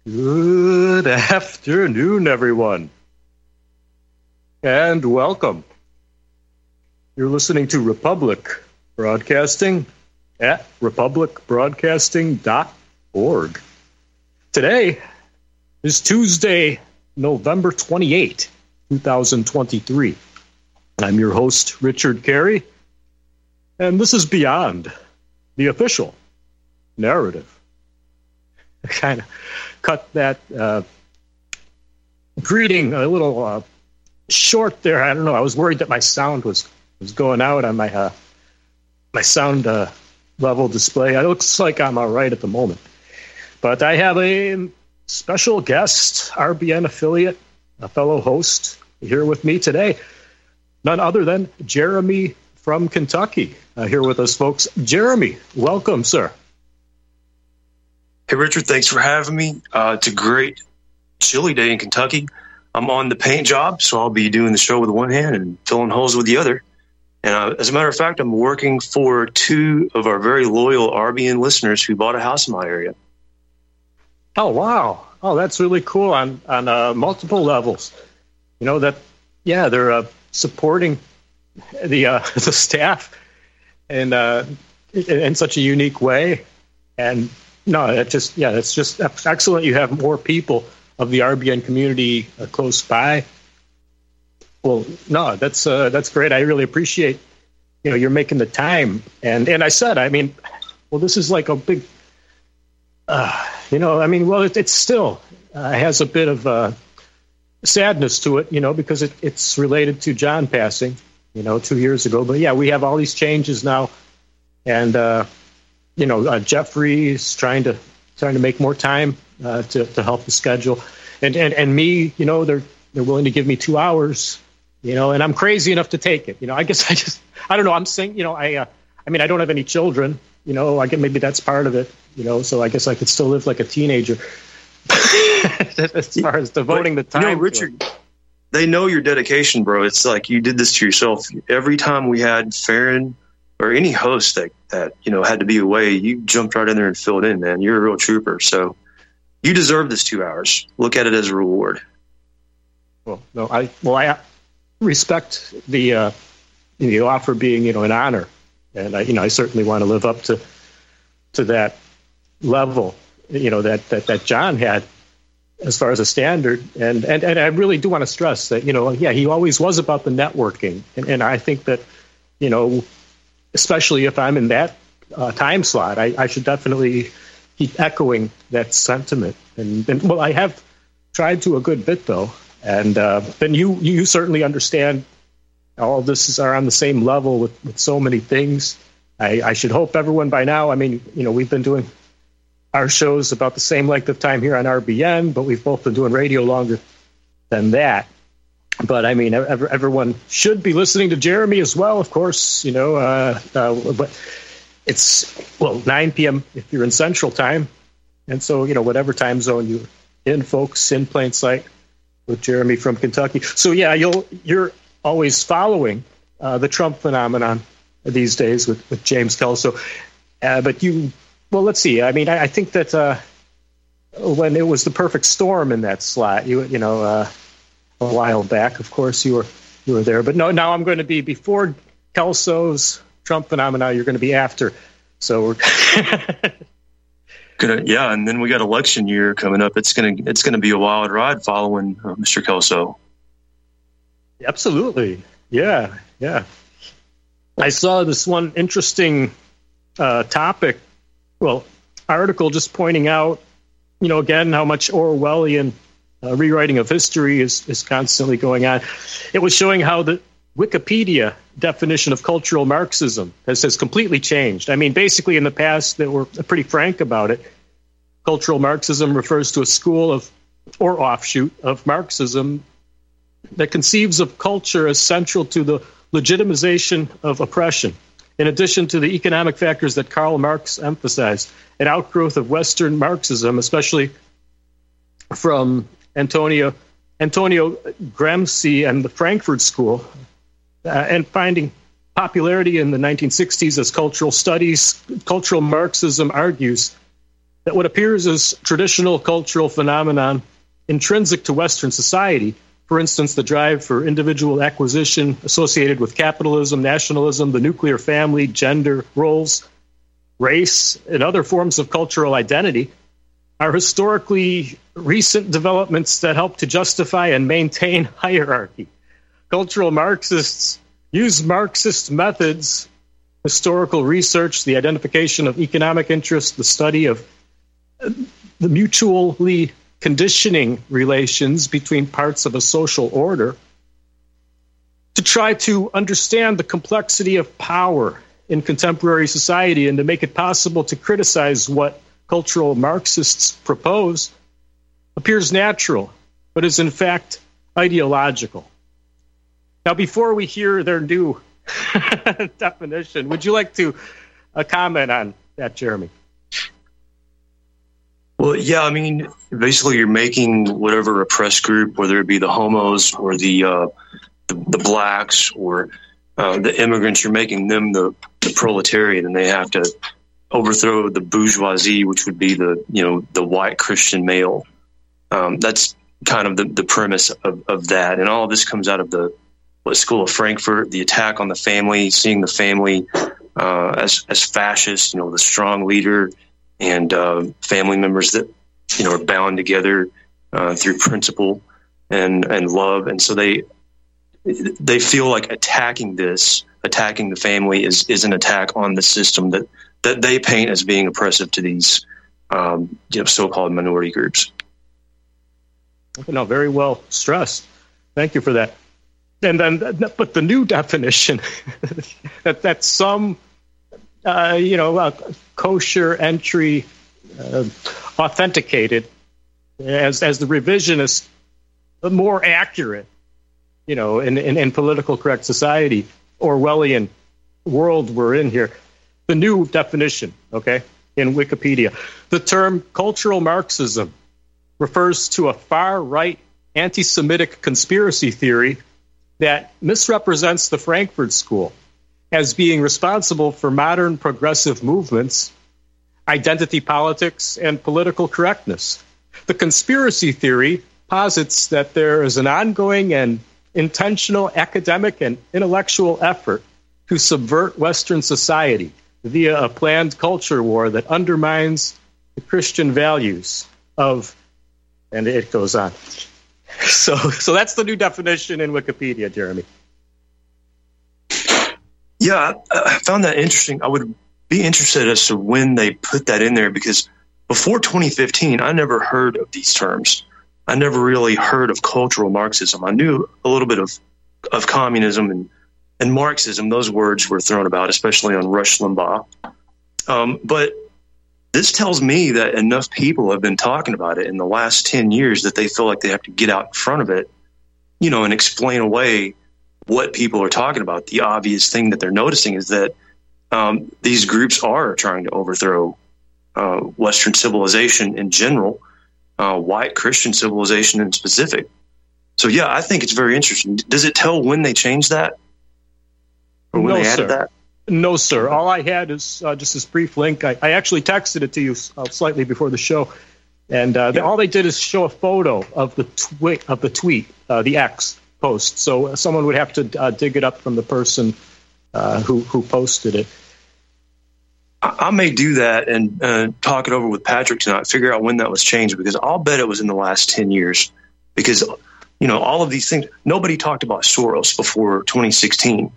Good afternoon, everyone, and welcome. You're listening to Republic Broadcasting at republicbroadcasting.org. Today is Tuesday, November 28, 2023. I'm your host, Richard Carey, and this is Beyond the Official Narrative. I kind of cut that greeting a little short there. I don't know. I was worried that my sound was going out on my sound level display. It looks like I'm all right at the moment. But I have a special guest, RBN affiliate, a fellow host here with me today. None other than Jeremy from Kentucky here with us, folks. Jeremy, welcome, sir. Hey, Richard, thanks for having me. It's a great chilly day in Kentucky. I'm on the paint job, so I'll be doing the show with one hand and filling holes with the other. And as a matter of fact, I'm working for two of our very loyal RBN listeners who bought a house in my area. Oh, wow. Oh, that's really cool on multiple levels. You know, they're supporting the staff in such a unique way. And no, it's just excellent. You have more people of the RBN community close by. Well, no, that's great. I really appreciate, you're making the time. And I said, this is like a big, it still has a bit of sadness to it, because it's related to John passing, 2 years ago. But yeah, we have all these changes now, and Jeffrey's trying to make more time to help the schedule, and me, they're willing to give me 2 hours, and I'm crazy enough to take it. I guess I don't know. I'm saying, I don't have any children, I guess maybe that's part of it, so I guess I could still live like a teenager as far as devoting the time. Richard, they know your dedication, bro. It's like you did this to yourself. Every time we had Farron or any host that had to be away, you jumped right in there and filled in, man. You're a real trooper. So you deserve this 2 hours. Look at it as a reward. Well, no, I respect the offer being, an honor. And I certainly want to live up to that level, that John had as far as a standard. And I really do want to stress that, he always was about the networking. And I think that, especially if I'm in that time slot, I should definitely keep echoing that sentiment. And I have tried to a good bit, though. And then you certainly understand all of this are on the same level with so many things. I should hope everyone by now, we've been doing our shows about the same length of time here on RBN, but we've both been doing radio longer than that. But everyone should be listening to Jeremy as well, of course. But it's 9 p.m. if you're in Central Time, and so whatever time zone you're in, folks, in plain sight with Jeremy from Kentucky. So yeah, you're always following the Trump phenomenon these days with James Kelso. But let's see. I think that when it was the perfect storm in that slot, a while back, of course, you were there. But no, now I'm going to be before Kelso's Trump phenomena. You're going to be after. So we're and then we got election year coming up. It's gonna be a wild ride following Mr. Kelso. Absolutely, yeah. I saw this one interesting article just pointing out, again, how much Orwellian rewriting of history is constantly going on. It was showing how the Wikipedia definition of cultural Marxism has completely changed. Basically in the past they were pretty frank about it. Cultural Marxism refers to a school of or offshoot of Marxism that conceives of culture as central to the legitimization of oppression. In addition to the economic factors that Karl Marx emphasized, an outgrowth of Western Marxism, especially from Antonio Gramsci and the Frankfurt School, and finding popularity in the 1960s as cultural studies, cultural Marxism argues that what appears as traditional cultural phenomenon intrinsic to Western society, for instance, the drive for individual acquisition associated with capitalism, nationalism, the nuclear family, gender roles, race, and other forms of cultural identity, are historically recent developments that help to justify and maintain hierarchy. Cultural Marxists use Marxist methods, historical research, the identification of economic interest, the study of the mutually conditioning relations between parts of a social order, to try to understand the complexity of power in contemporary society and to make it possible to criticize what cultural Marxists propose, appears natural, but is in fact ideological. Now, before we hear their new definition, would you like to comment on that, Jeremy? Well, yeah, I mean, basically you're making whatever oppressed group, whether it be the homos or the blacks or the immigrants, you're making them the proletariat, and they have to overthrow the bourgeoisie, which would be the white Christian male. That's kind of the premise of that. And all of this comes out of the School of Frankfurt, the attack on the family, seeing the family as fascist, the strong leader, and family members that are bound together through principle and love, and so they feel like attacking the family is an attack on the system that they paint as being oppressive to these so-called minority groups. No, very well stressed. Thank you for that. And then, but the new definition that some kosher entry authenticated as the revisionist, more accurate, in political correct society, Orwellian world we're in here. The new definition, okay, in Wikipedia, the term cultural Marxism refers to a far-right anti-Semitic conspiracy theory that misrepresents the Frankfurt School as being responsible for modern progressive movements, identity politics, and political correctness. The conspiracy theory posits that there is an ongoing and intentional academic and intellectual effort to subvert Western society via a planned culture war that undermines the Christian values of, and it goes on. So that's the new definition in Wikipedia, Jeremy. Yeah, I found that interesting. I would be interested as to when they put that in there, because before 2015, I never heard of these terms. I never really heard of cultural Marxism. I knew a little bit of communism and Marxism. Those words were thrown about, especially on Rush Limbaugh. But this tells me that enough people have been talking about it in the last 10 years that they feel like they have to get out in front of it, and explain away what people are talking about. The obvious thing that they're noticing is that these groups are trying to overthrow Western civilization in general, white Christian civilization in specific. So, yeah, I think it's very interesting. Does it tell when they changed that? Or when they added that? No, sir. All I had is just this brief link. I actually texted it to you slightly before the show. And all they did is show a photo of the tweet, the X post. So someone would have to dig it up from the person who posted it. I may do that and talk it over with Patrick tonight, figure out when that was changed, because I'll bet it was in the last 10 years. Because, all of these things, nobody talked about Soros before 2016.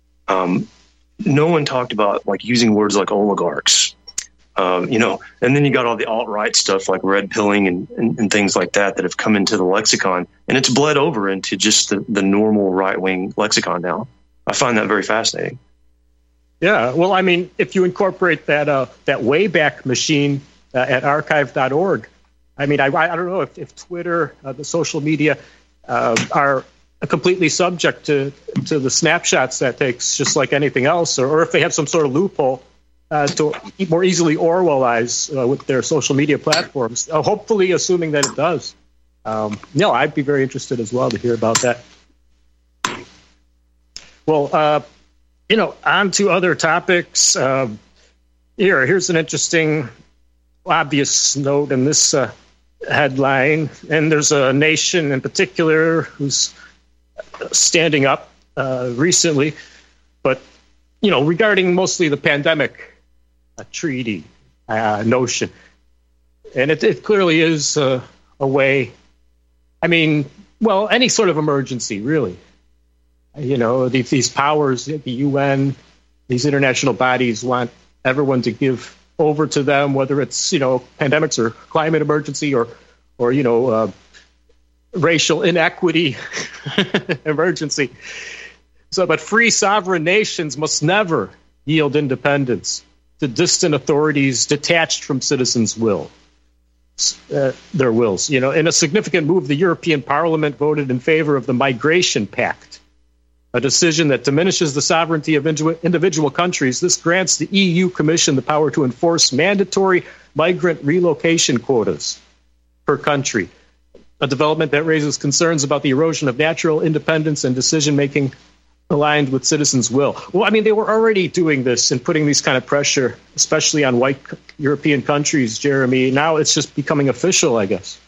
No one talked about using words like oligarchs, and then you got all the alt-right stuff like red pilling and things like that have come into the lexicon, and it's bled over into just the normal right-wing lexicon now. I find that very fascinating. Yeah, well, I mean, if you incorporate that Wayback Machine at archive.org, I mean, I don't know if Twitter, the social media, are completely subject to the snapshots that takes, just like anything else, or if they have some sort of loophole to more easily Orwellize with their social media platforms. Hopefully, assuming that it does. I'd be very interested as well to hear about that. Well, on to other topics. Here's an interesting obvious note in this headline, and there's a nation in particular who's standing up recently, but regarding mostly the pandemic treaty notion, and it clearly is a way. I mean, well, any sort of emergency, really. These powers, the UN, these international bodies want everyone to give over to them, whether it's pandemics or climate emergency or racial inequity emergency. So, but free sovereign nations must never yield independence to distant authorities detached from citizens' their wills. In a significant move, the European Parliament voted in favor of the Migration Pact, a decision that diminishes the sovereignty of individual countries. This grants the EU Commission the power to enforce mandatory migrant relocation quotas per country, a development that raises concerns about the erosion of natural independence and decision-making aligned with citizens' will. Well, I mean, they were already doing this and putting these kind of pressure, especially on white European countries, Jeremy. Now it's just becoming official, I guess.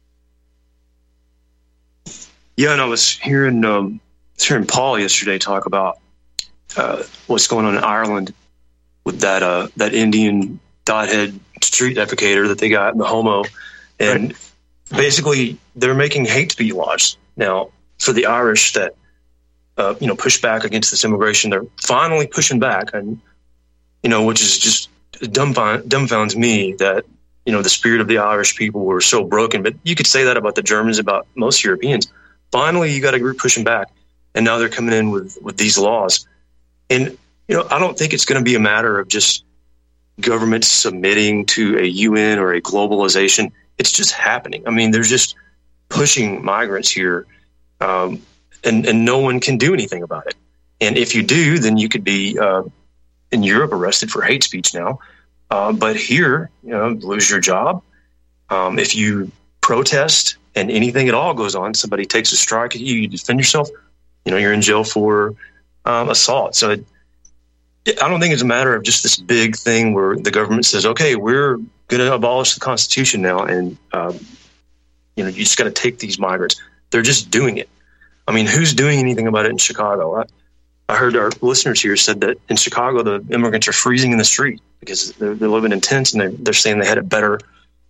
Yeah, and I was hearing Paul yesterday talk about what's going on in Ireland with that Indian dothead street defecator that they got in the homo. And basically, they're making hate speech laws now for the Irish that push back against this immigration. They're finally pushing back, and which is just dumbfounds me that the spirit of the Irish people were so broken. But you could say that about the Germans, about most Europeans. Finally, you got a group pushing back, and now they're coming in with these laws. And I don't think it's going to be a matter of just governments submitting to a UN or a globalization. It's just happening. I mean, they're just pushing migrants here. And no one can do anything about it. And if you do, then you could be in Europe arrested for hate speech now. But here, lose your job. If you protest and anything at all goes on, somebody takes a strike at you, you defend yourself, you're in jail for assault. So I don't think it's a matter of just this big thing where the government says, okay, we're going to abolish the Constitution now. And, you just got to take these migrants. They're just doing it. I mean, who's doing anything about it in Chicago? I heard our listeners here said that in Chicago, the immigrants are freezing in the street because they're living in tents, and they're saying they had it better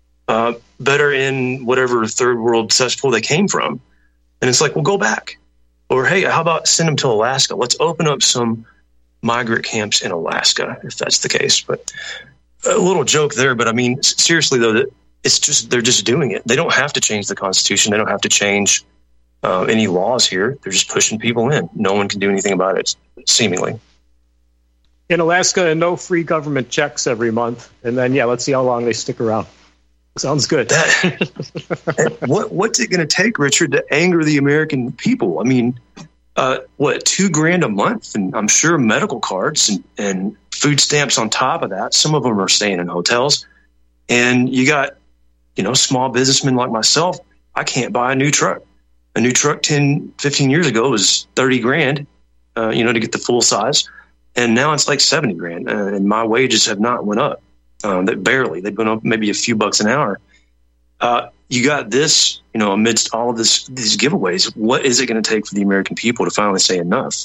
in whatever third world cesspool they came from. And it's like, well, go back. Or, hey, how about send them to Alaska? Let's open up some migrant camps in Alaska, if that's the case. But a little joke there. But I mean, seriously, though, they're just doing it. They don't have to change the Constitution. They don't have to change any laws here. They're just pushing people in. No one can do anything about it, seemingly. In Alaska, no free government checks every month. And then, let's see how long they stick around. Sounds good. What's it going to take, Richard, to anger the American people? I mean, $2,000 a month, and I'm sure medical cards and food stamps on top of that. Some of them are staying in hotels. And you got, small businessmen like myself. I can't buy a new truck. A new truck 10, 15 years ago was $30,000, to get the full size. And now it's like $70,000. And my wages have not went up. Barely. They've been up maybe a few bucks an hour. You got this, amidst all of these giveaways. What is it going to take for the American people to finally say enough?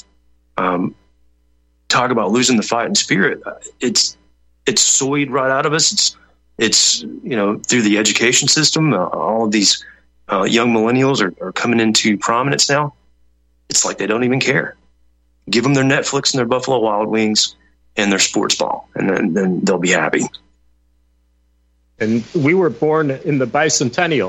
Talk about losing the fighting spirit. It's soyed right out of us. It's through the education system. All of these young millennials are coming into prominence now. It's like they don't even care. Give them their Netflix and their Buffalo Wild Wings and their sports ball, and then they'll be happy. And we were born in the bicentennial,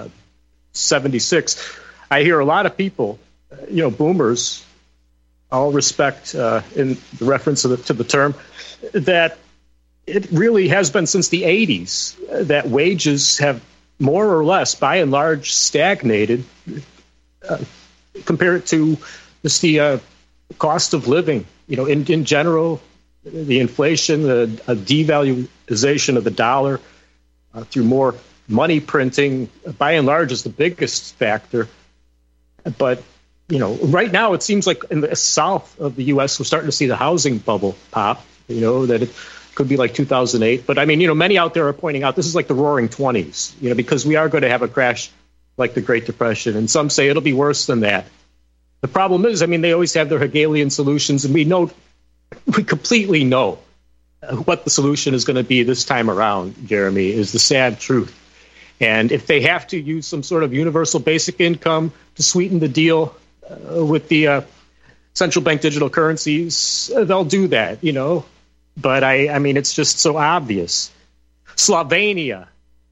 76. I hear a lot of people, boomers, all respect in the reference to the term, that it really has been since the 80s that wages have more or less, by and large, stagnated compared to just the cost of living. In general, the inflation, the devaluation of the dollar through more money printing, by and large, is the biggest factor. But, right now it seems like in the south of the U.S., we're starting to see the housing bubble pop, that could be like 2008. But I mean, many out there are pointing out this is like the roaring 20s, because we are going to have a crash like the Great Depression. And some say it'll be worse than that. The problem is, they always have their Hegelian solutions, and we completely know what the solution is going to be this time around, Jeremy, is the sad truth. And if they have to use some sort of universal basic income to sweeten the deal with the central bank digital currencies, they'll do that, But I mean, it's just so obvious. Slovakia.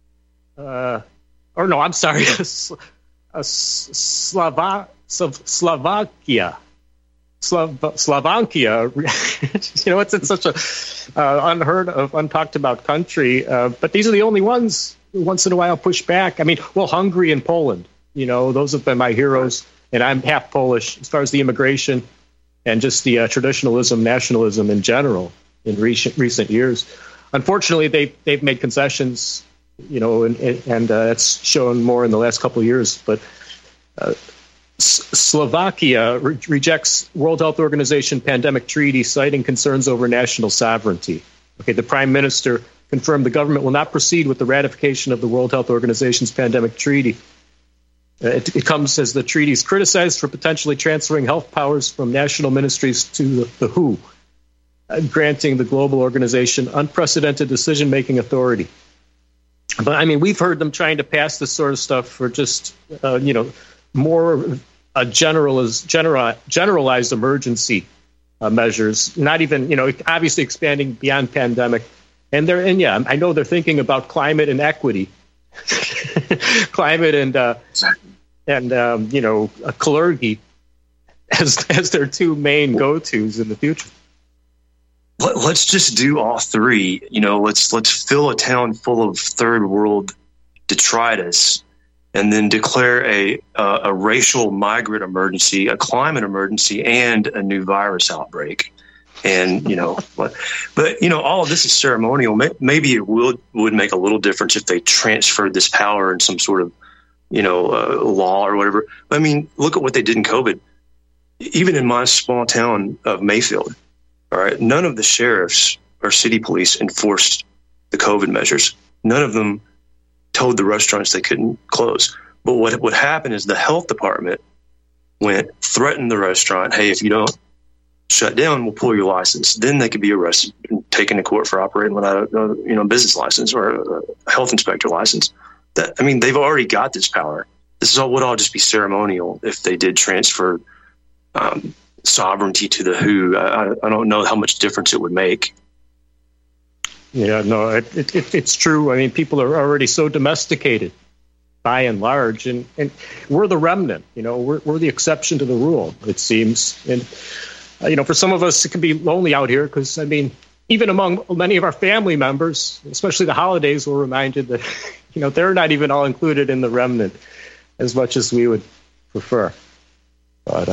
Slovakia. It's such a unheard of, untalked about country. But these are the only ones who once in a while push back. Hungary and Poland, those have been my heroes. And I'm half Polish as far as the immigration and just the traditionalism, nationalism in general in recent years. Unfortunately, they've made concessions, and it's shown more in the last couple of years. But Slovakia rejects World Health Organization pandemic treaty, citing concerns over national sovereignty. Okay, the Prime Minister confirmed the government will not proceed with the ratification of the World Health Organization's pandemic treaty. It comes as the treaty is criticized for potentially transferring health powers from national ministries to the WHO, granting the global organization unprecedented decision-making authority. But we've heard them trying to pass this sort of stuff for just, more generalized emergency measures. Not even, obviously expanding beyond pandemic. I know they're thinking about climate and equity, climate and Kalergi as their two main go-tos in the future. Let's just do all three. Let's fill a town full of third world detritus, and then declare a racial migrant emergency, a climate emergency, and a new virus outbreak. And but all of this is ceremonial. Maybe it would make a little difference if they transferred this power in some sort of law or whatever. Look at what they did in COVID. Even in my small town of Mayfield, all right, none of the sheriffs or city police enforced the COVID measures. None of them told the restaurants they couldn't close. But what happened is the health department threatened the restaurant, hey, if you don't shut down, we'll pull your license. Then they could be arrested and taken to court for operating without a business license or a health inspector license. They've already got this power. This would all just be ceremonial if they did transfer sovereignty to the WHO. I don't know how much difference it would make. Yeah, no, it's true. People are already so domesticated by and large, and we're the remnant. We're the exception to the rule, it seems. And for some of us, it can be lonely out here because even among many of our family members, especially the holidays, we're reminded that they're not even all included in the remnant as much as we would prefer. But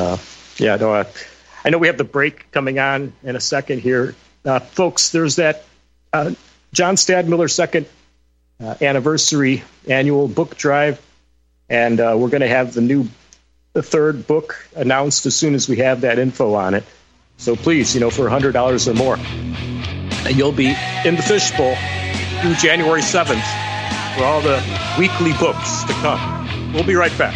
I know we have the break coming on in a second here, folks. There's that. John Stadmiller's second anniversary annual book drive, and we're going to have the third book announced as soon as we have that info on it. So please, for $100 or more, you'll be in the fishbowl through January 7th for all the weekly books to come. We'll be right back.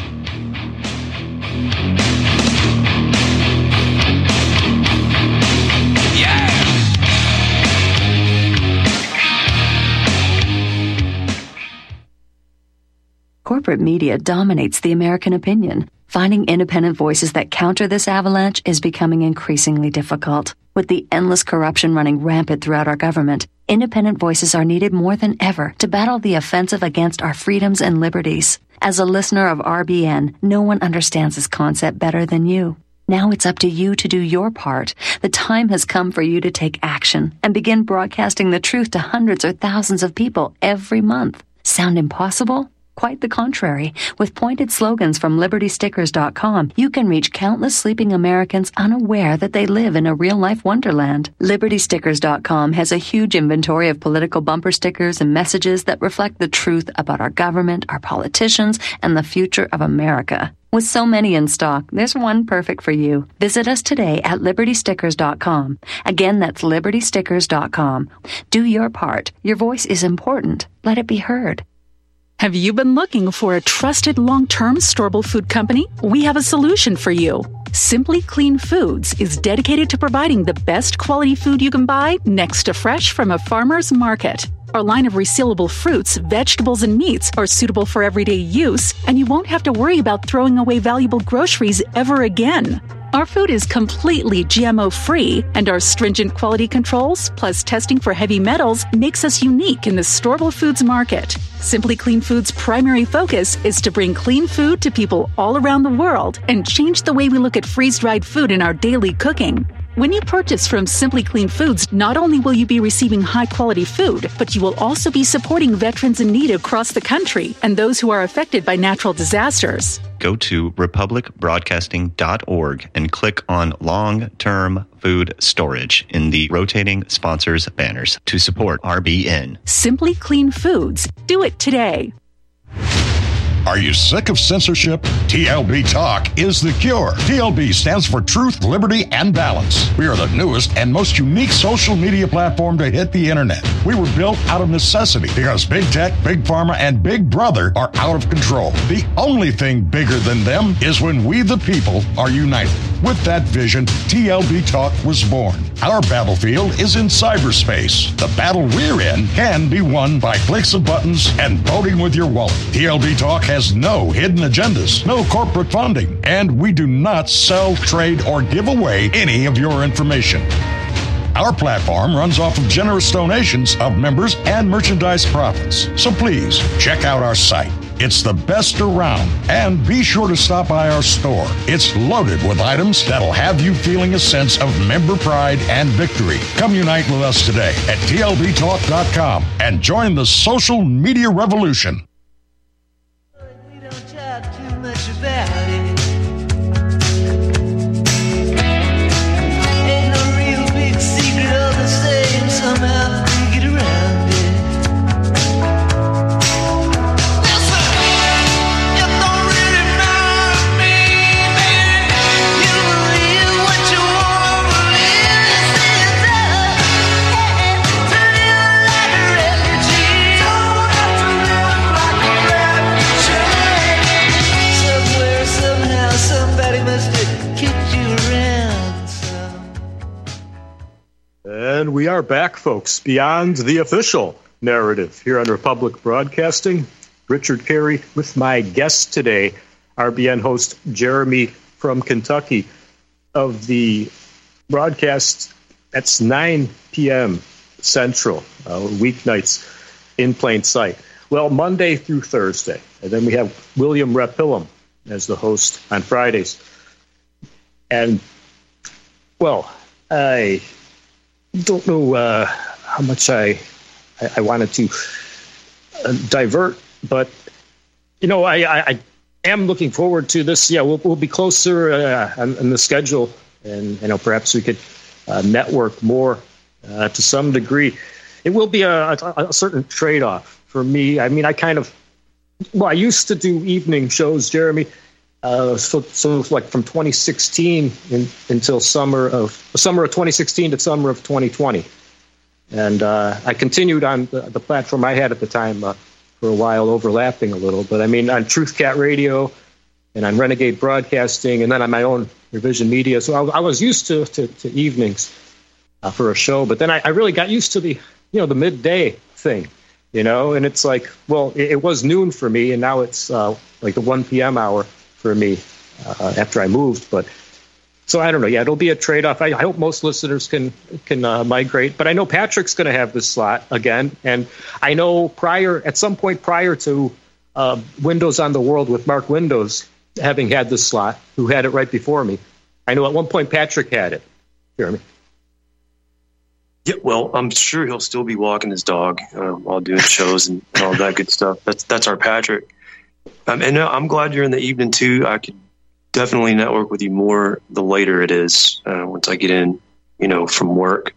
Corporate media dominates the American opinion. Finding independent voices that counter this avalanche is becoming increasingly difficult. With the endless corruption running rampant throughout our government, independent voices are needed more than ever to battle the offensive against our freedoms and liberties. As a listener of RBN, no one understands this concept better than you. Now it's up to you to do your part. The time has come for you to take action and begin broadcasting the truth to hundreds or thousands of people every month. Sound impossible? Quite the contrary. With pointed slogans from LibertyStickers.com, you can reach countless sleeping Americans unaware that they live in a real-life wonderland. LibertyStickers.com has a huge inventory of political bumper stickers and messages that reflect the truth about our government, our politicians, and the future of America. With so many in stock, there's one perfect for you. Visit us today at LibertyStickers.com. Again, that's LibertyStickers.com. Do your part. Your voice is important. Let it be heard. Have you been looking for a trusted long-term storable food company? We have a solution for you. Simply Clean Foods is dedicated to providing the best quality food you can buy next to fresh from a farmer's market. Our line of resealable fruits, vegetables, and meats are suitable for everyday use, and you won't have to worry about throwing away valuable groceries ever again. Our food is completely GMO-free, and our stringent quality controls, plus testing for heavy metals, makes us unique in the storable foods market. Simply Clean Foods' primary focus is to bring clean food to people all around the world and change the way we look at freeze-dried food in our daily cooking. When you purchase from Simply Clean Foods, not only will you be receiving high-quality food, but you will also be supporting veterans in need across the country and those who are affected by natural disasters. Go to republicbroadcasting.org and click on Long-Term Food Storage in the rotating sponsors banners to support RBN. Simply Clean Foods. Do it today. Are you sick of censorship? TLB Talk is the cure. TLB stands for Truth, Liberty, and Balance. We are the newest and most unique social media platform to hit the internet. We were built out of necessity because Big Tech, Big Pharma, and Big Brother are out of control. The only thing bigger than them is when we the people are united. With that vision, TLB Talk was born. Our battlefield is in cyberspace. The battle we're in can be won by clicks of buttons and voting with your wallet. TLB Talk has no hidden agendas, no corporate funding, and we do not sell, trade, or give away any of your information. Our platform runs off of generous donations of members and merchandise profits. So please, check out our site. It's the best around. And be sure to stop by our store. It's loaded with items that'll have you feeling a sense of member pride and victory. Come unite with us today at TLBTalk.com and join the social media revolution. We don't talk too much about it. Ain't no real big secret, all the same, somehow we get around it. Listen, you don't really know me, baby. You believe what you want to believe. This is hey, to live like a refugee. Don't have to live like a refugee. Somewhere, somehow, somebody must have kicked you around some. And we are back, folks, beyond the official narrative here on Republic Broadcasting. Richard Carey with my guest today, RBN host Jeremy from Kentucky, of the broadcast. That's 9 p.m. Central, weeknights in plain sight. Well, Monday through Thursday. And then we have William Rapillum as the host on Fridays. And, well, I don't know how much I wanted to divert, but you know, I am looking forward to this. Yeah, we'll be closer on the schedule, and you know, perhaps we could network more to some degree. It will be a certain trade-off for me. I mean, I used to do evening shows, Jeremy. So like from 2016 until summer of 2016 to summer of 2020. And I continued on the platform I had at the time for a while, overlapping a little. But I mean, on TruthCat Radio and on Renegade Broadcasting, and then on my own Revision Media. So I was used to evenings for a show. But then I really got used to the midday thing, you know. And it's like, well, it was noon for me, and now it's like the 1 p.m. hour for me after I moved. But so I don't know. Yeah, it'll be a trade-off. I hope most listeners can migrate. But I know Patrick's going to have this slot again. And I know at some point prior to Windows on the World with Mark Windows having had this slot, who had it right before me, I know at one point Patrick had it. Jeremy. Yeah, well, I'm sure he'll still be walking his dog while doing shows and all that good stuff. That's our Patrick. And I'm glad you're in the evening too. I could definitely network with you more the later it is, once I get in, from work.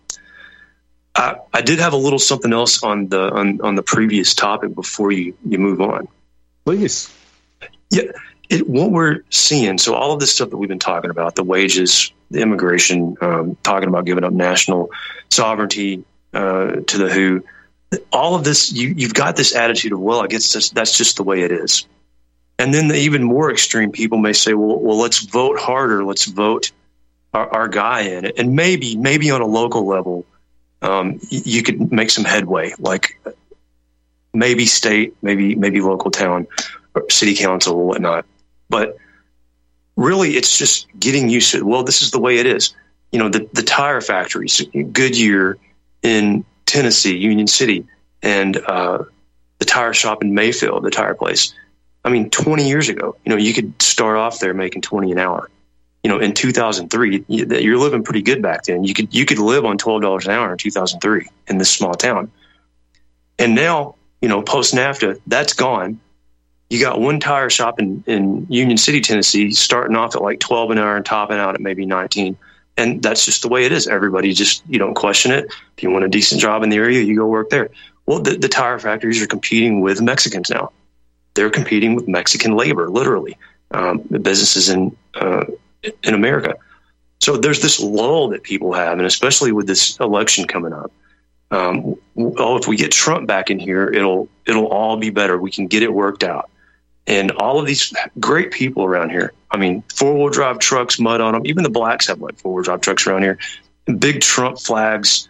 I did have a little something else on the previous topic before you move on. Please. Yeah. What we're seeing, so all of this stuff that we've been talking about, the wages, the immigration, talking about giving up national sovereignty to the WHO, all of this, you've got this attitude of, well, I guess that's just the way it is. And then the even more extreme people may say, well, let's vote harder. Let's vote our guy in. And maybe on a local level, you could make some headway, like maybe state, maybe local town, or city council or whatnot. But really, it's just getting used to it. Well, this is the way it is. The tire factories, Goodyear in Tennessee, Union City, and the tire shop in Mayfield, the tire place. 20 years ago, you could start off there making $20 an hour. In 2003, you're living pretty good back then. You could live on $12 an hour in 2003 in this small town. And now, post NAFTA, that's gone. You got one tire shop in Union City, Tennessee, starting off at like 12 an hour and topping out at maybe 19. And that's just the way it is. Everybody you don't question it. If you want a decent job in the area, you go work there. Well, the tire factories are competing with Mexicans now. They're competing with Mexican labor, literally, the businesses in America. So there's this lull that people have, and especially with this election coming up. If we get Trump back in here, it'll all be better. We can get it worked out. And all of these great people around here, 4-wheel drive trucks, mud on them. Even the blacks have like 4-wheel drive trucks around here. Big Trump flags.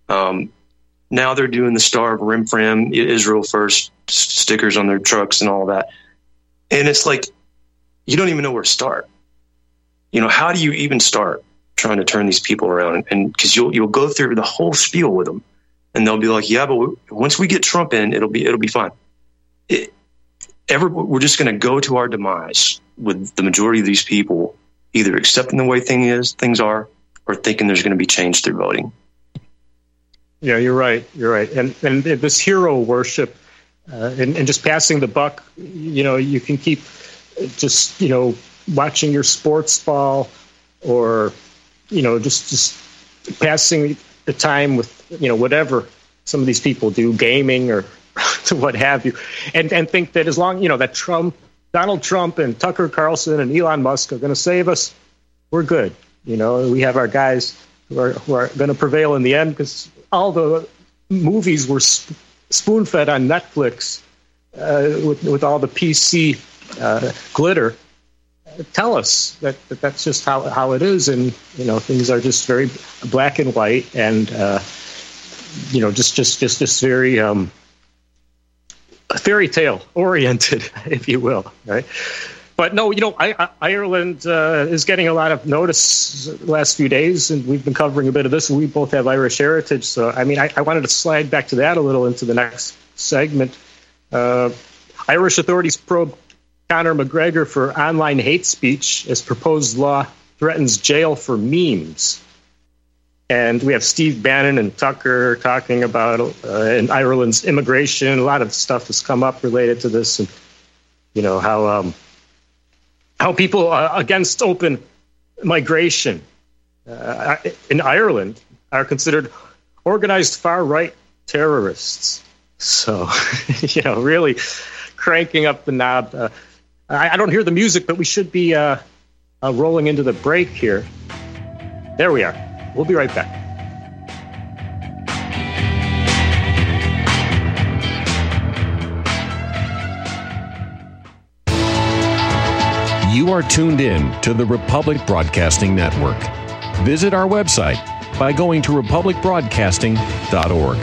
Now they're doing the Star of Rimfram, Israel First stickers on their trucks and all that. And it's like, you don't even know where to start. How do you even start trying to turn these people around? And because you'll go through the whole spiel with them, and they'll be like, yeah, but once we get Trump in, it'll be fine. We're just going to go to our demise with the majority of these people either accepting the way things are, or thinking there's going to be change through voting. Yeah, you're right. And this hero worship, and just passing the buck, you can keep just, watching your sports ball, or, just passing the time with, whatever some of these people do, gaming or what have you, and think that as long, that Donald Trump and Tucker Carlson and Elon Musk are going to save us, we're good. We have our guys who are going to prevail in the end, because all the movies were spoon-fed on Netflix with all the PC glitter. Tell us that that's just how it is, and things are just very black and white, and just very fairy tale oriented, if you will, right? But no, Ireland is getting a lot of notice the last few days, and we've been covering a bit of this. We both have Irish heritage, so I wanted to slide back to that a little into the next segment. Irish authorities probe Conor McGregor for online hate speech as proposed law threatens jail for memes. And we have Steve Bannon and Tucker talking about in Ireland's immigration. A lot of stuff has come up related to this, and how people against open migration in Ireland are considered organized far-right terrorists. So, really cranking up the knob. I don't hear the music, but we should be rolling into the break here. There we are. We'll be right back. You are tuned in to the Republic Broadcasting Network. Visit our website by going to republicbroadcasting.org.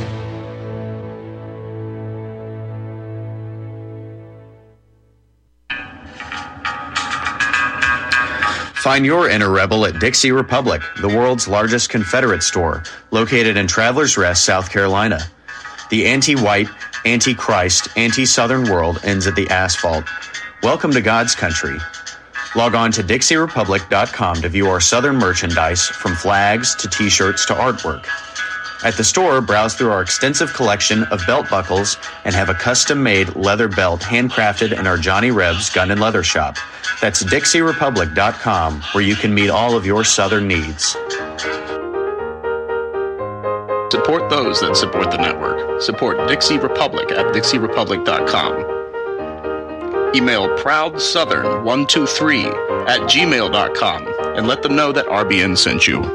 Find your inner rebel at Dixie Republic, the world's largest Confederate store, located in Travelers Rest, South Carolina. The anti-white, anti-Christ, anti-Southern world ends at the asphalt. Welcome to God's country. Log on to DixieRepublic.com to view our Southern merchandise, from flags to T-shirts to artwork. At the store, browse through our extensive collection of belt buckles and have a custom-made leather belt handcrafted in our Johnny Rebs Gun and Leather Shop. That's DixieRepublic.com, where you can meet all of your Southern needs. Support those that support the network. Support Dixie Republic at DixieRepublic.com. Email ProudSouthern123@gmail.com and let them know that RBN sent you.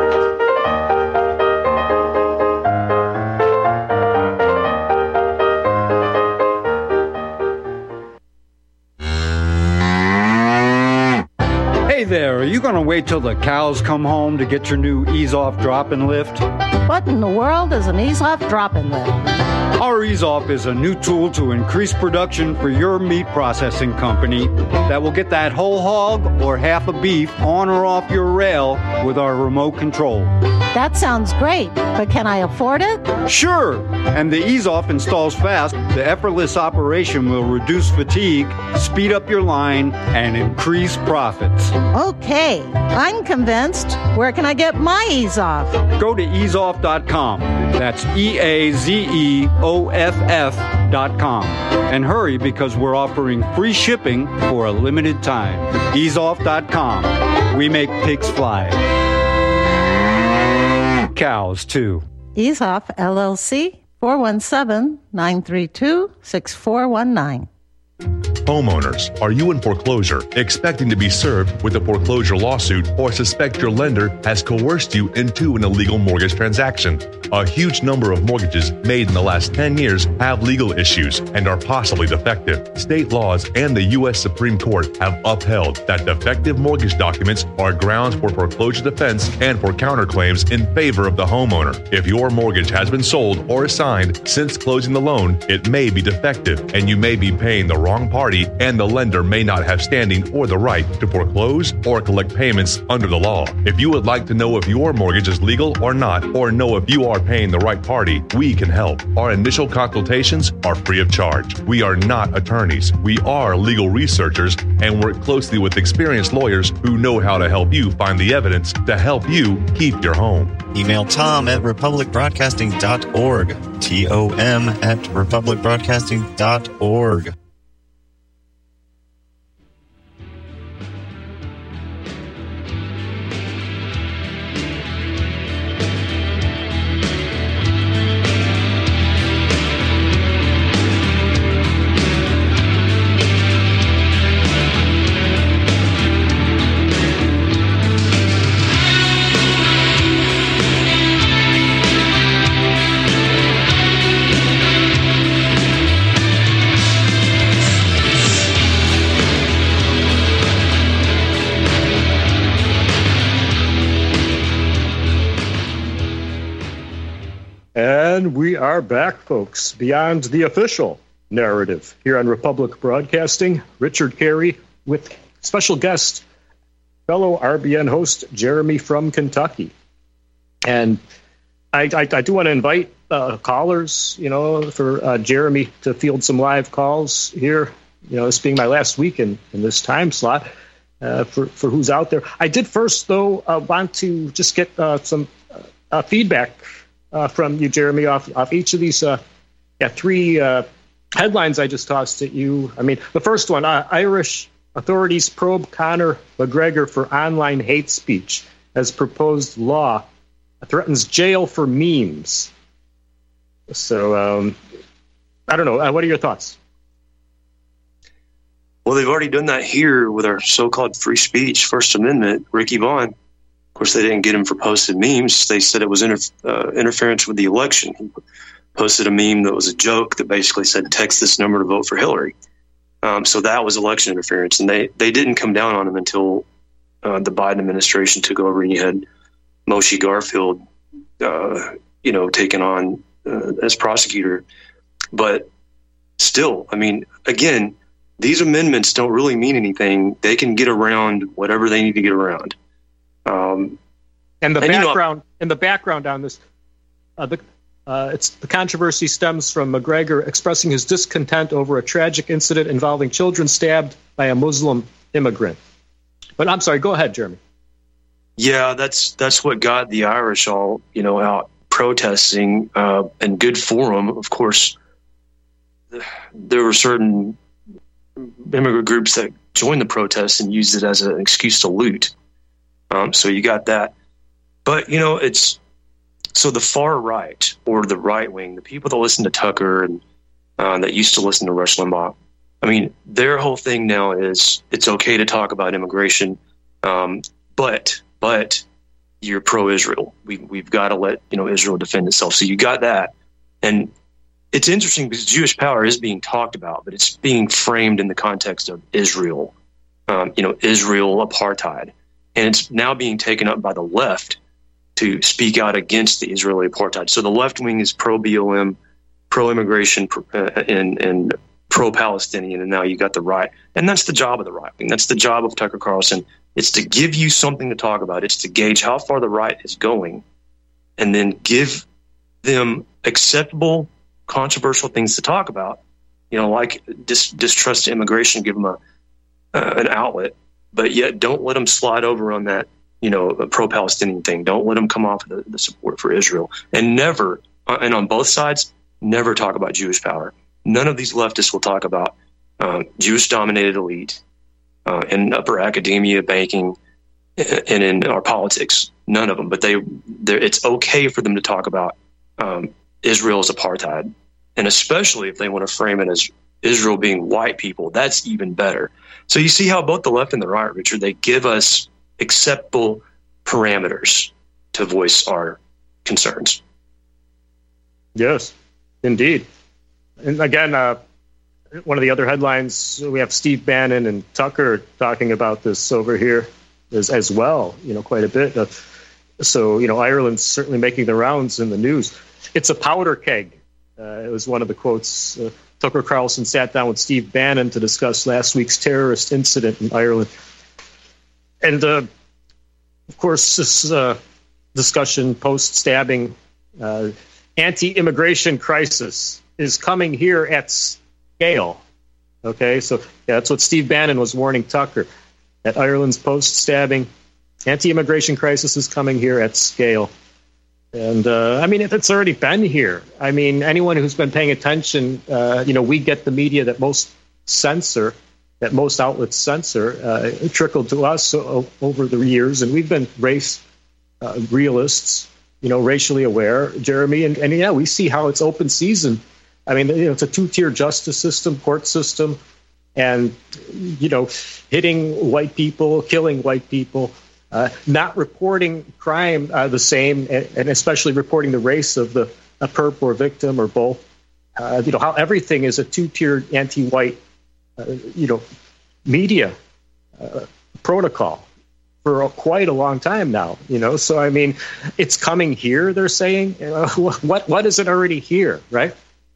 Hey there, are you going to wait till the cows come home to get your new Ease-Off drop-and lift? What in the world is an Ease-Off drop-and lift? Our Ease-Off is a new tool to increase production for your meat processing company that will get that whole hog or half a beef on or off your rail with our remote control. That sounds great, but can I afford it? Sure! And the Ease-Off installs fast. The effortless operation will reduce fatigue, speed up your line, and increase profits. Okay, I'm convinced. Where can I get my Ease-Off? Go to easeoff.com. That's EAZEOFF.com. And hurry because we're offering free shipping for a limited time. Easeoff.com. We make pigs fly. Cows, too. Ease-Off, LLC, 417-932-6419. Homeowners, are you in foreclosure, expecting to be served with a foreclosure lawsuit, or suspect your lender has coerced you into an illegal mortgage transaction? A huge number of mortgages made in the last 10 years have legal issues and are possibly defective. State laws and the U.S. Supreme Court have upheld that defective mortgage documents are grounds for foreclosure defense and for counterclaims in favor of the homeowner. If your mortgage has been sold or assigned since closing the loan, it may be defective and you may be paying the wrong party, and the lender may not have standing or the right to foreclose or collect payments under the law. If you would like to know if your mortgage is legal or not, or know if you are paying the right party, we can help. Our initial consultations are free of charge. We are not attorneys. We are legal researchers and work closely with experienced lawyers who know how to help you find the evidence to help you keep your home. Email tom@republicbroadcasting.org. TOM@republicbroadcasting.org. And we are back, folks, beyond the official narrative here on Republic Broadcasting. Richard Carey with special guest, fellow RBN host Jeremy from Kentucky. And I do want to invite callers, for Jeremy to field some live calls here, this being my last week in this time slot for who's out there. I did first, though, want to just get some feedback from you, Jeremy, off each of these three headlines I just tossed at you. I mean, the first one, Irish authorities probe Conor McGregor for online hate speech as proposed law threatens jail for memes. So, I don't know. What are your thoughts? Well, they've already done that here with our so-called free speech, First Amendment, Ricky Vaughn. Of course, they didn't get him for posted memes. They said it was interference with the election. He posted a meme that was a joke that basically said, text this number to vote for Hillary. So that was election interference. And they didn't come down on him until the Biden administration took over, and you had Moshe Garfield, taken on as prosecutor. But still, I mean, again, these amendments don't really mean anything. They can get around whatever they need to get around. And the background on this, the controversy stems from McGregor expressing his discontent over a tragic incident involving children stabbed by a Muslim immigrant. But I'm sorry, go ahead, Jeremy. Yeah, that's what got the Irish all, out protesting and good for them. Of course, there were certain immigrant groups that joined the protests and used it as an excuse to loot. So you got that. But, it's so the far right or the right wing, the people that listen to Tucker and that used to listen to Rush Limbaugh, I mean, their whole thing now is it's okay to talk about immigration, but you're pro-Israel. We've got to let Israel defend itself. So you got that, and it's interesting because Jewish power is being talked about, but it's being framed in the context of Israel, Israel apartheid, and it's now being taken up by the left to speak out against the Israeli apartheid. So the left wing is pro-BLM, pro-immigration, and pro-Palestinian, and now you got the right. And that's the job of the right wing. That's the job of Tucker Carlson. It's to give you something to talk about. It's to gauge how far the right is going and then give them acceptable, controversial things to talk about, like distrust to immigration, give them an outlet, but yet don't let them slide over on that, a pro-Palestinian thing. Don't let them come off of the support for Israel, and never, and on both sides, never talk about Jewish power. None of these leftists will talk about Jewish-dominated elite in upper academia, banking, and in our politics. None of them. But it's okay for them to talk about Israel's apartheid, and especially if they want to frame it as Israel being white people, that's even better. So you see how both the left and the right, Richard, they give us acceptable parameters to voice our concerns. Yes, indeed. And again, one of the other headlines, we have Steve Bannon and Tucker talking about this over here as well, quite a bit. So, Ireland's certainly making the rounds in the news. It's a powder keg. It was one of the quotes. Tucker Carlson sat down with Steve Bannon to discuss last week's terrorist incident in Ireland. And, of course, this discussion post-stabbing anti-immigration crisis is coming here at scale. Okay, so that's what Steve Bannon was warning Tucker, that Ireland's post-stabbing anti-immigration crisis is coming here at scale. And, it's already been here. I mean, anyone who's been paying attention, we get the media that most censor, that most outlets censor, trickled to us over the years, and we've been race realists, racially aware, Jeremy, and yeah, we see how it's open season. I mean, it's a two-tier justice system, court system, and, hitting white people, killing white people, not reporting crime the same, and especially reporting the race of the perp or victim or both. How everything is a two-tier anti-white, media protocol for quite a long time now, So, I mean, it's coming here, they're saying. What is it already here, right?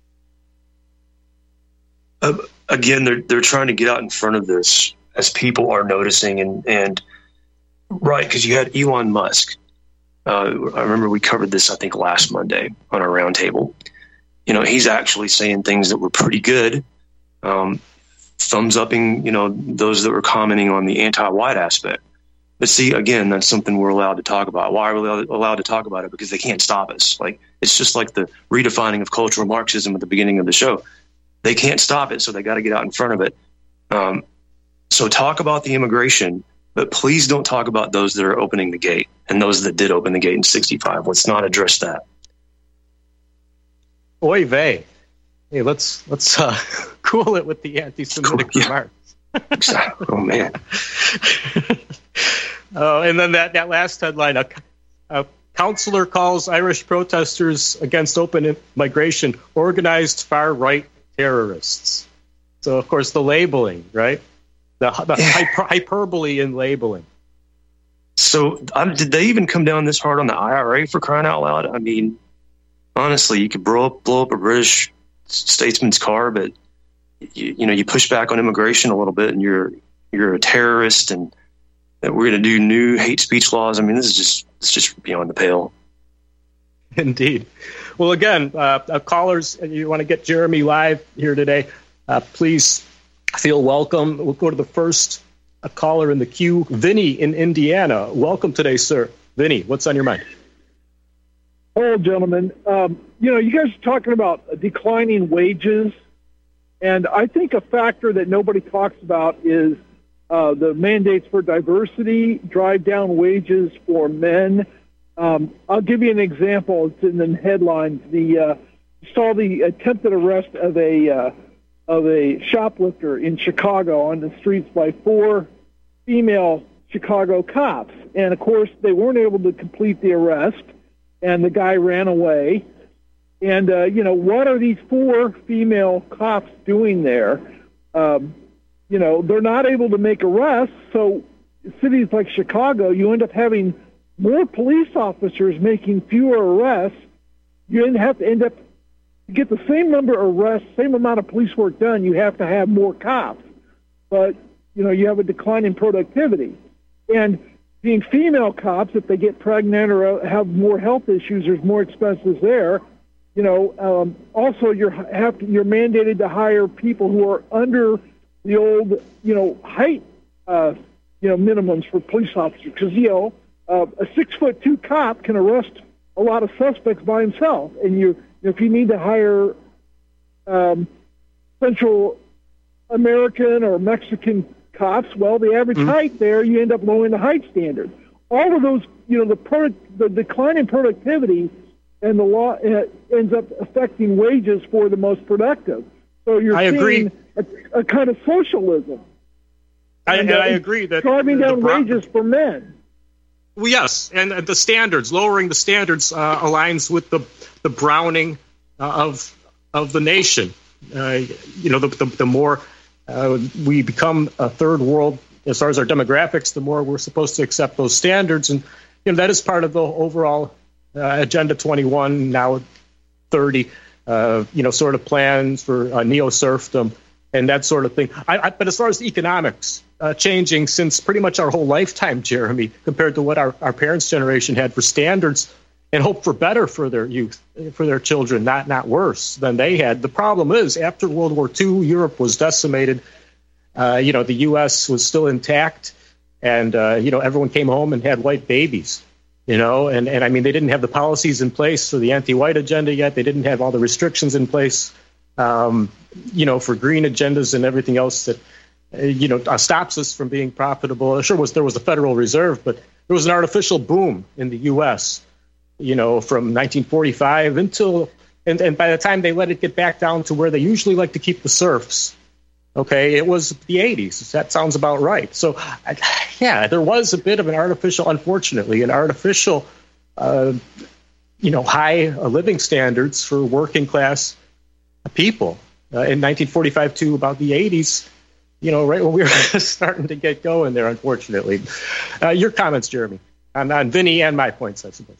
Again, they're trying to get out in front of this as people are noticing. And right, because you had Elon Musk. I remember we covered this, I think, last Monday on our roundtable. He's actually saying things that were pretty good. Thumbs upping, those that were commenting on the anti-white aspect. But see, again, that's something we're allowed to talk about. Why are we allowed to talk about it? Because they can't stop us. Like, it's just like the redefining of cultural Marxism at the beginning of the show. They can't stop it, so they got to get out in front of it. So talk about the immigration, but please don't talk about those that are opening the gate and those that did open the gate in 65. Let's not address that. Oy vey. Hey, let's cool it with the anti-Semitic remarks. Exactly. Oh, man. And then that last headline, a counselor calls Irish protesters against open migration organized far-right terrorists. So, of course, the labeling, right? The hyperbole in labeling. So did they even come down this hard on the IRA, for crying out loud? I mean, honestly, you could blow up a British statesman's car, but you push back on immigration a little bit, and you're a terrorist, and that we're going to do new hate speech laws. I mean, it's just beyond the pale. Indeed. Well, again, callers, you want to get Jeremy live here today, please feel welcome. We'll go to the first caller in the queue, Vinny in Indiana. Welcome today, sir. Vinny, what's on your mind? Hello, gentlemen. You guys are talking about declining wages, and I think a factor that nobody talks about is the mandates for diversity drive down wages for men. I'll give you an example. It's in the headlines. You saw the attempted arrest of a shoplifter in Chicago on the streets by 4 female Chicago cops, and of course they weren't able to complete the arrest. And the guy ran away. And, what are these 4 female cops doing there? They're not able to make arrests. So cities like Chicago, you end up having more police officers making fewer arrests. You have to end up, to get the same number of arrests, same amount of police work done, you have to have more cops. But, you have a decline in productivity. And being female cops, if they get pregnant or have more health issues, there's more expenses there. Also you're mandated to hire people who are under the old, height, minimums for police officers. Because a 6'2" cop can arrest a lot of suspects by himself, and if you need to hire Central American or Mexican cops, well, the average height there, you end up lowering the height standard. All of those, the decline in productivity and the law ends up affecting wages for the most productive. So you're seeing a kind of socialism. I agree that driving down wages for men. Well, yes, and the standards, lowering the standards aligns with the browning of the nation. The more we become a third world as far as our demographics, the more we're supposed to accept those standards. And that is part of the overall Agenda 21, now 30, sort of plans for neo-serfdom and that sort of thing. But as far as economics changing since pretty much our whole lifetime, Jeremy, compared to what our parents' generation had for standards and hope for better for their youth, for their children, not worse than they had. The problem is, after World War II, Europe was decimated. The U.S. was still intact, and everyone came home and had white babies. And I mean, they didn't have the policies in place for the anti-white agenda yet. They didn't have all the restrictions in place, for green agendas and everything else that stops us from being profitable. There was the Federal Reserve, but there was an artificial boom in the U.S. From 1945 until, and by the time they let it get back down to where they usually like to keep the serfs, okay, it was the 80s. That sounds about right. So, there was a bit of an artificial, unfortunately, high living standards for working class people. In 1945 to about the 80s, right when we were starting to get going there, unfortunately. Your comments, Jeremy, on Vinny and my points, I suppose.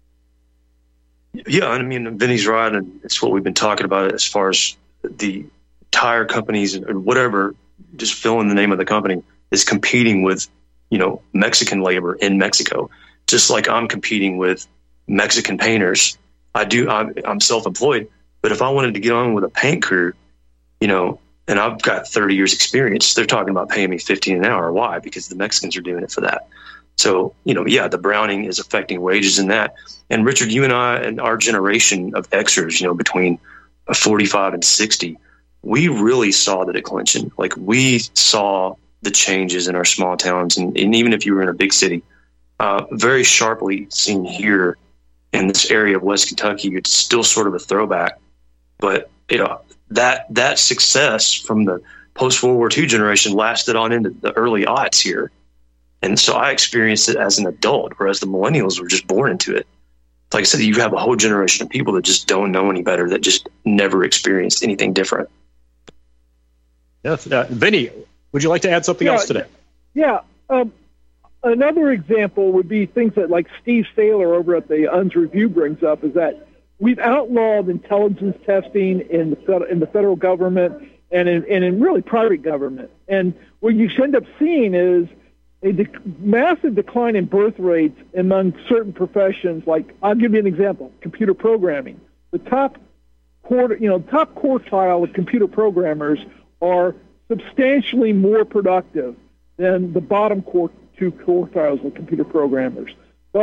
Yeah, I mean, Vinny's right, and it's what we've been talking about as far as the tire companies and whatever, just fill in the name of the company, is competing with, Mexican labor in Mexico. Just like I'm competing with Mexican painters. I'm self-employed, but if I wanted to get on with a paint crew, and I've got 30 years experience, they're talking about paying me $15 an hour. Why? Because the Mexicans are doing it for that. So, the browning is affecting wages in that. And Richard, you and I and our generation of Xers, between 45 and 60, we really saw the declension. Like, we saw the changes in our small towns. And even if you were in a big city, very sharply seen here in this area of West Kentucky, it's still sort of a throwback. But, that success from the post-World War II generation lasted on into the early aughts here. And so I experienced it as an adult, whereas the millennials were just born into it. Like I said, you have a whole generation of people that just don't know any better, that just never experienced anything different. Yes. Vinny, would you like to add something else today? Yeah. Another example would be things that like Steve Saylor over at the UNS Review brings up, is that we've outlawed intelligence testing in the federal government and in really private government. And what you end up seeing is a massive decline in birth rates among certain professions. Like, I'll give you an example: computer programming. The top quartile of computer programmers are substantially more productive than the bottom two quartiles of computer programmers. But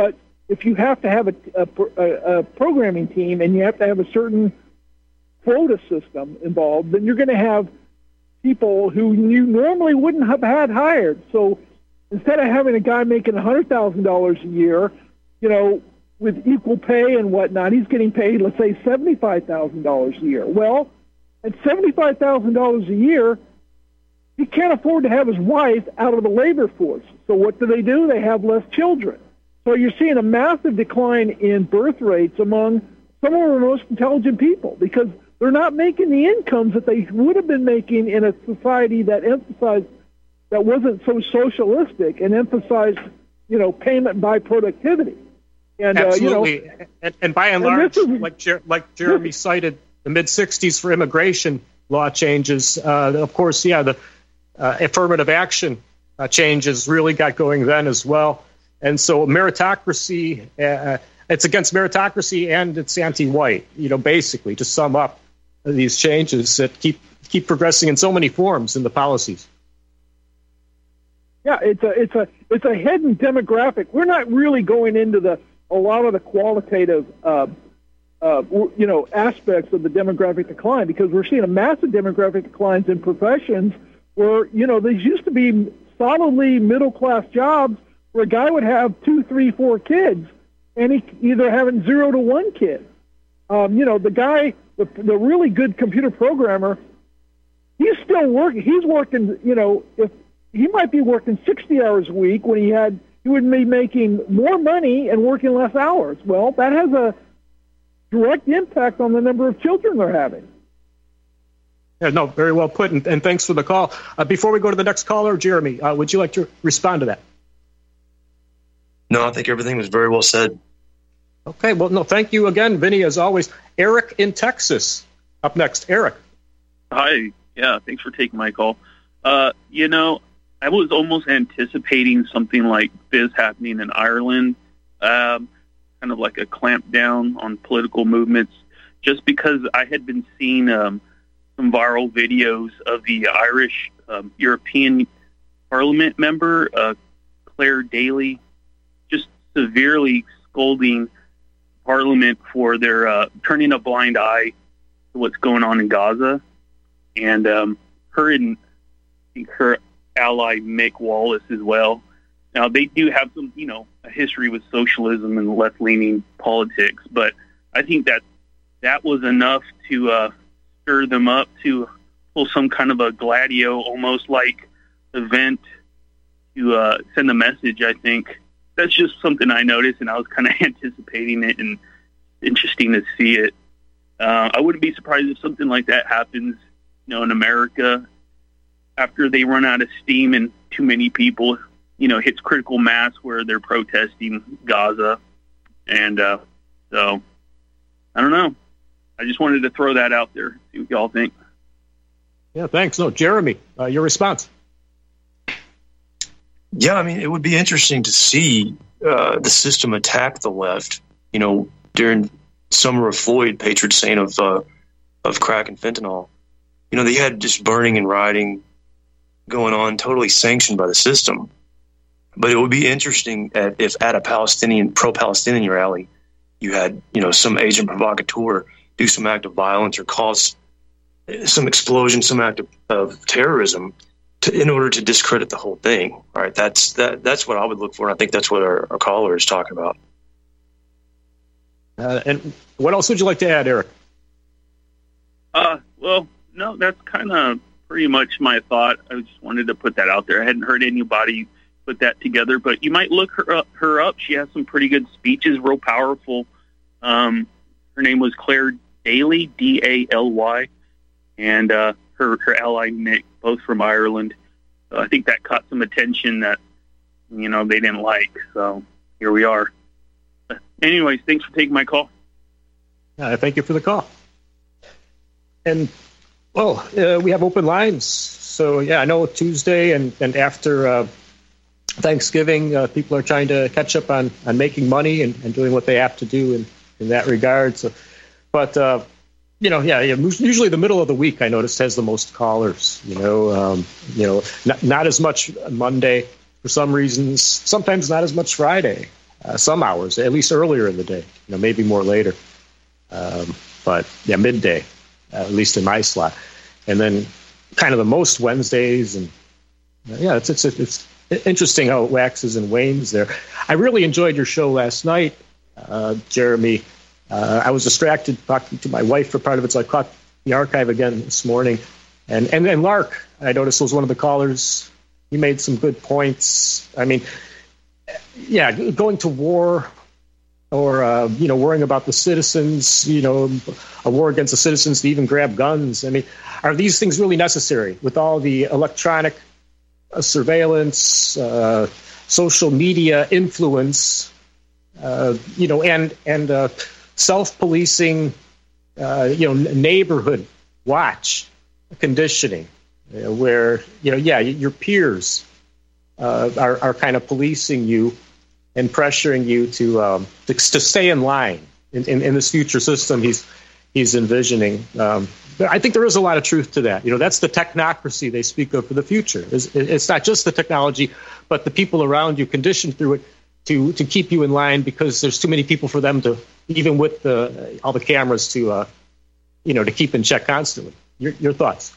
if you have to have a programming team and you have to have a certain quota system involved, then you're going to have people who you normally wouldn't have had hired. So instead of having a guy making $100,000 a year, with equal pay and whatnot, he's getting paid, let's say, $75,000 a year. Well, at $75,000 a year, he can't afford to have his wife out of the labor force. So what do? They have less children. So you're seeing a massive decline in birth rates among some of our most intelligent people because they're not making the incomes that they would have been making in a society that wasn't so socialistic and emphasized, payment by productivity. And, absolutely. And by and large, like Jeremy cited, the mid-'60s for immigration law changes. Of course, the affirmative action changes really got going then as well. And so meritocracy, it's against meritocracy and it's anti-white, basically, to sum up these changes that keep progressing in so many forms in the policies. Yeah, it's a hidden demographic. We're not really going into a lot of the qualitative, aspects of the demographic decline because we're seeing a massive demographic declines in professions where, these used to be solidly middle-class jobs where a guy would have 2, 3, 4 kids and he either having 0 to 1 kid. The guy, the really good computer programmer, he's still working. He's working, if he might be working 60 hours a week when he would be making more money and working less hours. Well, that has a direct impact on the number of children they're having. Yeah, no, very well put, and thanks for the call. Before we go to the next caller, Jeremy, would you like to respond to that? No, I think everything was very well said. Okay, well, no, thank you again, Vinny, as always. Eric in Texas, up next. Eric. Hi, yeah, thanks for taking my call. I was almost anticipating something like this happening in Ireland, kind of like a clampdown on political movements, just because I had been seeing some viral videos of the Irish European Parliament member, Claire Daly, just severely scolding Parliament for their turning a blind eye to what's going on in Gaza. And her ally Mick Wallace as well. Now they do have some, a history with socialism and left-leaning politics, but I think that was enough to stir them up to pull some kind of a Gladio, almost like event to send a message. I think that's just something I noticed, and I was kind of anticipating it and interesting to see it. I wouldn't be surprised if something like that happens, in America. After they run out of steam and too many people, hits critical mass where they're protesting Gaza. And so, I don't know. I just wanted to throw that out there, see what y'all think. Yeah, thanks. No, Jeremy, your response. Yeah, I mean, it would be interesting to see the system attack the left, during Summer of Floyd, patron saint of crack and fentanyl. They had just burning and rioting going on, totally sanctioned by the system. But it would be interesting if at a pro-Palestinian rally, you had, some agent provocateur do some act of violence or cause some explosion, some act of terrorism in order to discredit the whole thing. Right? That's what I would look for. And I think that's what our caller is talking about. And what else would you like to add, Eric? Well, no, that's kind of pretty much my thought. I just wanted to put that out there. I hadn't heard anybody put that together, but you might look her up. She has some pretty good speeches, real powerful. Her name was Claire Daly, Daly, and her ally Nick, both from Ireland. So I think that caught some attention that they didn't like. So here we are. But anyways, thanks for taking my call. Thank you for the call. And we have open lines. So, I know Tuesday and after Thanksgiving, people are trying to catch up on making money and doing what they have to do in that regard. So, but, usually the middle of the week, I noticed, has the most callers, not as much Monday for some reasons, sometimes not as much Friday. some hours, at least earlier in the day, maybe more later. But yeah, midday, at least in my slot. And then kind of the most Wednesdays. And it's interesting how it waxes and wanes there. I really enjoyed your show last night, Jeremy. I was distracted talking to my wife for part of it, so I caught the archive again this morning. And then Lark, I noticed, was one of the callers. He made some good points. I mean, yeah, going to war or, worrying about the citizens, a war against the citizens to even grab guns. I mean, are these things really necessary with all the electronic surveillance, social media influence, and self-policing, neighborhood watch conditioning, where, your peers are kind of policing you and pressuring you to stay in line in this future system he's envisioning. But I think there is a lot of truth to that. That's the technocracy they speak of for the future. It's not just the technology, but the people around you conditioned through it to keep you in line, because there's too many people for them to, even with all the cameras, to keep in check constantly. Your thoughts?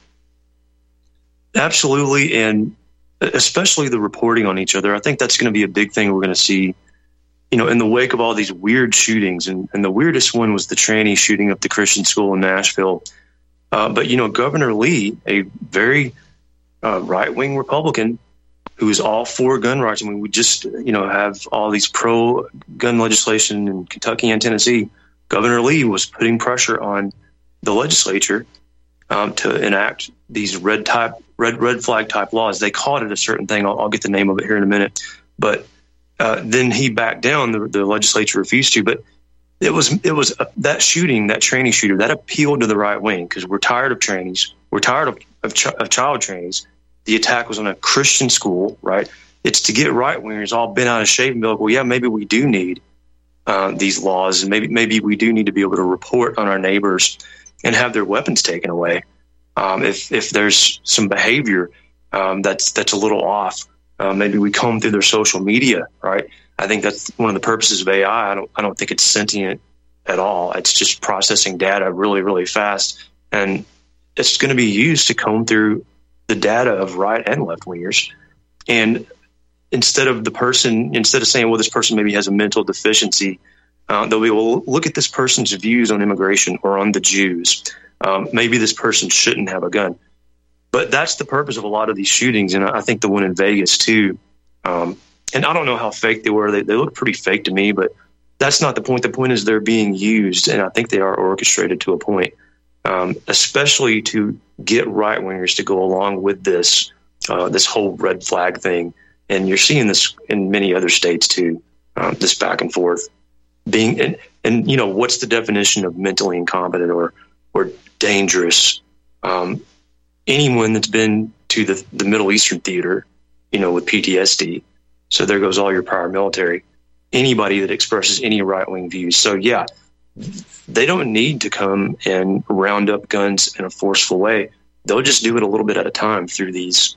Absolutely, and especially the reporting on each other. I think that's going to be a big thing we're going to see, in the wake of all these weird shootings. And the weirdest one was the tranny shooting up the Christian school in Nashville. But Governor Lee, a very right-wing Republican who is all for gun rights. I mean, we just, have all these pro-gun legislation in Kentucky and Tennessee. Governor Lee was putting pressure on the legislature to enact these red flag type laws. They called it a certain thing. I'll get the name of it here in a minute. But then he backed down. The legislature refused to. But it was that shooting, that tranny shooter, that appealed to the right wing, because we're tired of trannies. We're tired of child trannies. The attack was on a Christian school, right? It's to get right wingers all bent out of shape and be like, well, yeah, maybe we do need these laws, and maybe we do need to be able to report on our neighbors and have their weapons taken away if there's some behavior that's a little off. Maybe we comb through their social media, right? I think that's one of the purposes of AI. I don't think it's sentient at all. It's just processing data really, really fast, and it's going to be used to comb through the data of right and left wingers. And instead of saying, well, this person maybe has a mental deficiency, they'll be, well, look at this person's views on immigration or on the Jews. Maybe this person shouldn't have a gun. But that's the purpose of a lot of these shootings, and I think the one in Vegas too. And I don't know how fake they were. They look pretty fake to me, but that's not the point. The point is they're being used, and I think they are orchestrated to a point, especially to get right-wingers to go along with this whole red flag thing. And you're seeing this in many other states too, this back and forth. And what's the definition of mentally incompetent or dangerous? Anyone that's been to the Middle Eastern theater, with PTSD. So there goes all your prior military. Anybody that expresses any right-wing views. So yeah, they don't need to come and round up guns in a forceful way. They'll just do it a little bit at a time through these,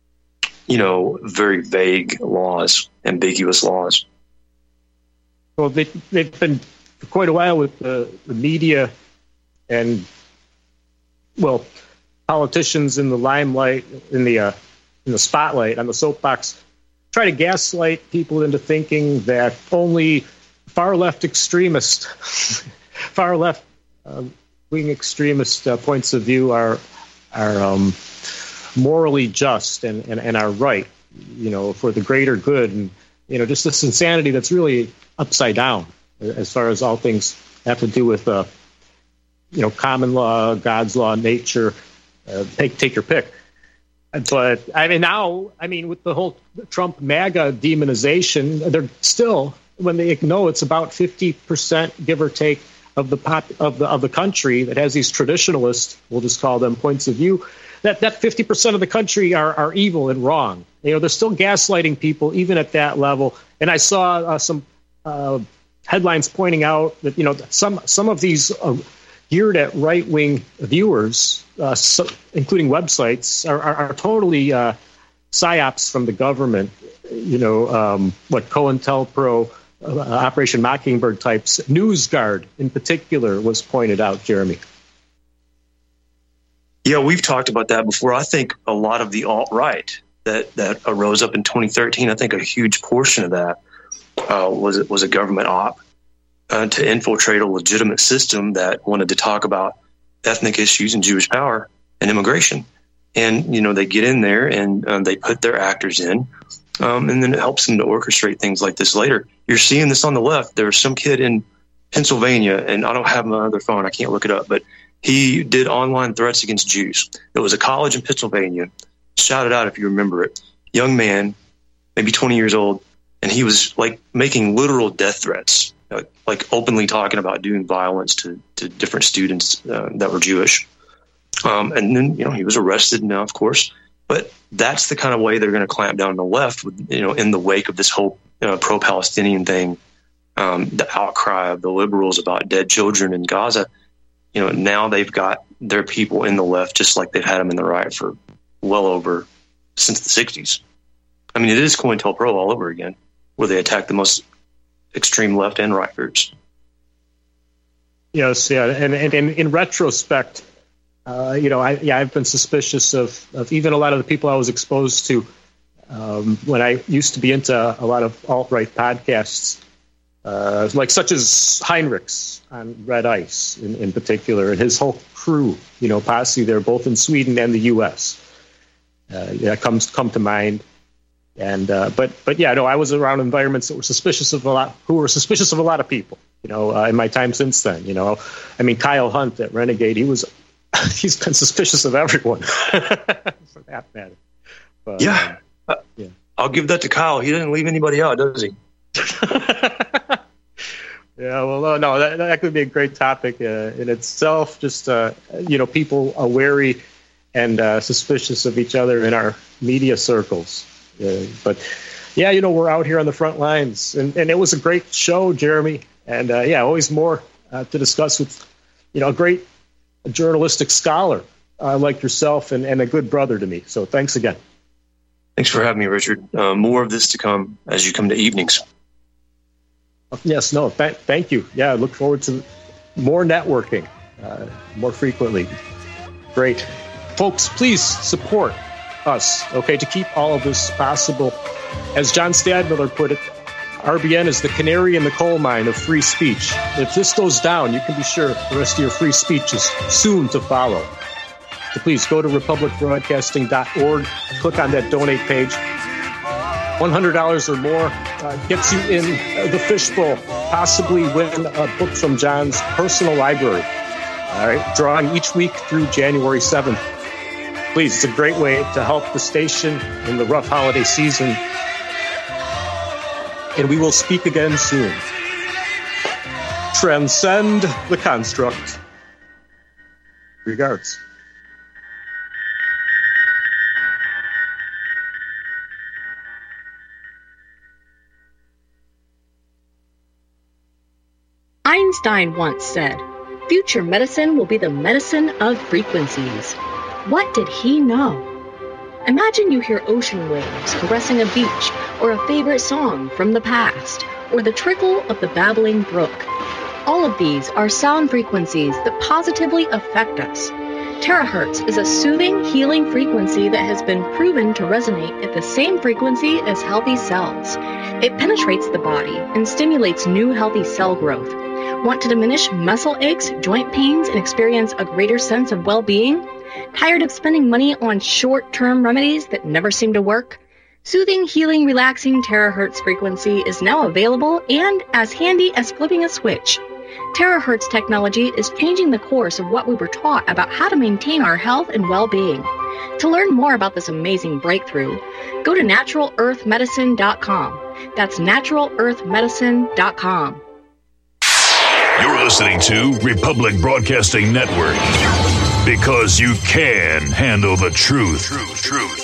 very vague laws, ambiguous laws. Well, they've been for quite a while with the media and, politicians in the limelight, in the spotlight, on the soapbox, try to gaslight people into thinking that only far left wing extremist points of view are morally just and are right, for the greater good, and just this insanity that's really upside down as far as all things have to do with common law, God's law, nature. Take your pick. But with the whole Trump MAGA demonization, they're still, when they know it's about 50%, give or take, of the country that has these traditionalist, we'll just call them, points of view, that 50% of the country are evil and wrong. They're still gaslighting people even at that level. And I saw some headlines pointing out that some of these geared at right-wing viewers, including websites, are totally psyops from the government. COINTELPRO, Operation Mockingbird types. NewsGuard, in particular, was pointed out, Jeremy. Yeah, we've talked about that before. I think a lot of the alt-right that arose up in 2013, I think a huge portion of that was a government op to infiltrate a legitimate system that wanted to talk about ethnic issues and Jewish power and immigration. And, they get in there and they put their actors in, and then it helps them to orchestrate things like this later. You're seeing this on the left. There was some kid in Pennsylvania, and I don't have my other phone. I can't look it up, but he did online threats against Jews. It was a college in Pennsylvania. Shout it out if you remember it. Young man, maybe 20 years old, and he was like making literal death threats, like openly talking about doing violence to different students that were Jewish. And then, he was arrested now, of course. But that's the kind of way they're going to clamp down on the left, in the wake of this whole pro-Palestinian thing, the outcry of the liberals about dead children in Gaza. Now they've got their people in the left just like they've had them in the right for well over since the 60s. I mean, it is COINTELPRO all over again, where they attack the most extreme left and right groups. Yes, yeah, and in retrospect, I've been suspicious of even a lot of the people I was exposed to when I used to be into a lot of alt-right podcasts, such as Heinrichs on Red Ice in particular, and his whole crew, posse there, both in Sweden and the U.S. Come to mind. And but yeah, no, I was around environments that were suspicious of a lot of people. In my time since then. I mean, Kyle Hunt at Renegade, he's been suspicious of everyone for that matter. But, yeah. I'll give that to Kyle. He didn't leave anybody out, does he? Yeah, well, no, that could be a great topic in itself. Just, people are wary and suspicious of each other in our media circles. But, yeah, we're out here on the front lines. And it was a great show, Jeremy. And, always more to discuss with, a great journalistic scholar like yourself and a good brother to me. So thanks again. Thanks for having me, Richard. More of this to come as you come to evenings. Yes, no, thank you. Yeah, I look forward to more networking more frequently. Great. Folks, please support us, okay, to keep all of this possible. As John Stadmiller put it, RBN is the canary in the coal mine of free speech. If this goes down, you can be sure the rest of your free speech is soon to follow. So please go to republicbroadcasting.org, click on that donate page. $100 or more gets you in the fishbowl, possibly win a book from John's personal library. All right, drawing each week through January 7th. Please, it's a great way to help the station in the rough holiday season. And we will speak again soon. Transcend the construct. Regards. Einstein once said, "Future medicine will be the medicine of frequencies." What did he know? Imagine you hear ocean waves caressing a beach, or a favorite song from the past, or the trickle of the babbling brook. All of these are sound frequencies that positively affect us. Terahertz is a soothing, healing frequency that has been proven to resonate at the same frequency as healthy cells. It penetrates the body and stimulates new healthy cell growth. Want to diminish muscle aches, joint pains, and experience a greater sense of well-being? Tired of spending money on short-term remedies that never seem to work? Soothing, healing, relaxing terahertz frequency is now available and as handy as flipping a switch. Terahertz technology is changing the course of what we were taught about how to maintain our health and well-being. To learn more about this amazing breakthrough, go to NaturalEarthMedicine.com. That's NaturalEarthMedicine.com. You're listening to Republic Broadcasting Network. Because you can handle the truth.